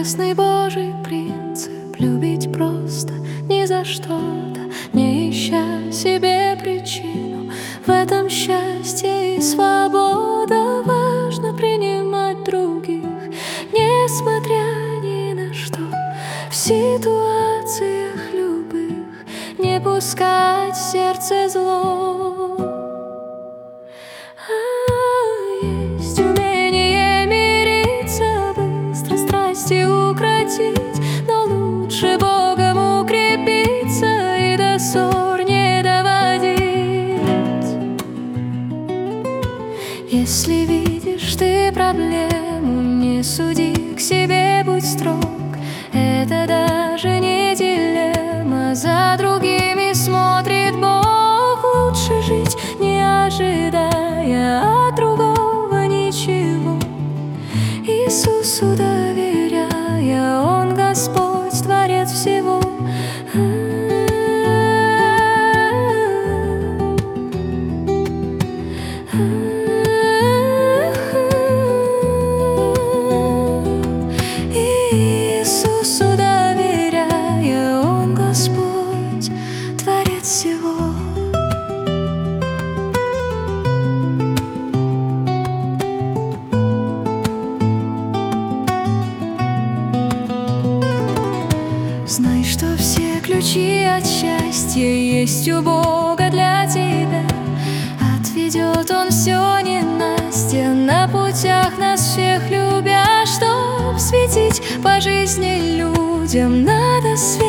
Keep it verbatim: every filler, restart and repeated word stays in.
Чудесный Божий принцип — любить просто, ни за что-то, не ища себе причину. В этом счастье и свобода. Важно принимать других, несмотря ни на что. В ситуациях любых не пускать в сердце зло. А есть умение мириться, быстро страсти укротить, но лучше Богом укрепиться и до ссор не доводить. Если видишь ты проблему, не суди, к себе будь строг. Это даже не дилемма, за другими смотрит Бог. Лучше жить, не ожидая от другого ничего, Иисусу доверяя, Он Господь, Творец всего. Иисусу доверяя, Он Господь, Творец всего. Знай, что все ключи от счастья есть у Бога для тебя. Отведет Он все ненастье на путях нас всех любя. Чтоб светить по жизни людям, надо светить.